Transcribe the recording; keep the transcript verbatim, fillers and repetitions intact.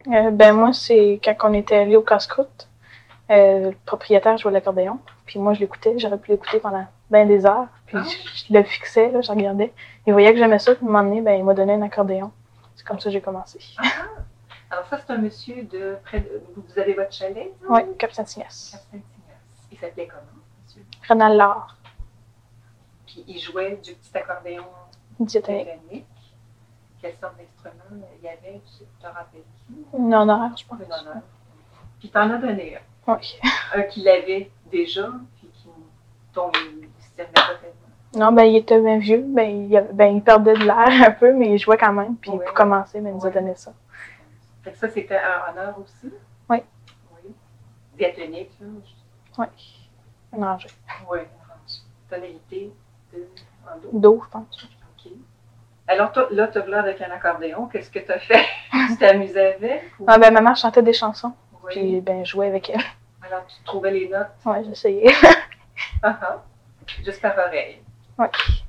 Euh, ben moi, c'est quand on était allé au casse-croûte, euh, le propriétaire jouait l'accordéon, puis moi je l'écoutais, j'aurais pu l'écouter pendant bien des heures, puis Ah. je, je le fixais, là, je regardais, il voyait que j'aimais ça, puis à un moment donné, ben, il m'a donné un accordéon. C'est comme ça que j'ai commencé. Ah, ah. Alors ça, c'est un monsieur de près de... Vous avez votre chalet? Oui, Cap-Saint-Ignace. Cap-Saint-Ignace. Il s'appelait comment, monsieur? Renal Laure. Puis il jouait du petit accordéon Diatonique. diatonique. Quelle sorte d'instrument il y avait? Tu te rappelles-tu? Une honneur, je pense. Une honneur. Puis t'en as donné un. Oui. Un qui l'avait déjà, puis qui, dont il ne se servait pas tellement. Non, ben il était bien vieux, ben il, avait, ben il perdait de l'air un peu, mais il jouait quand même, puis Oui. pour commencer, ben, il nous a Oui. donné ça. Fait que ça, c'était un honneur aussi? Oui. Oui. Diatonique, là? Oui. Un rangé. Oui, un rangé. Tonalité de... en do. Do, je pense. OK. Alors, toi, là, tu as là avec un accordéon. Qu'est-ce que tu as fait? Tu t'amusais avec? Ou... Ah, ben maman chantait des chansons, Oui. puis ben je jouais avec elle. Alors, tu trouvais les notes? Oui, j'essayais. Ah ah. Juste par oreille. Oui.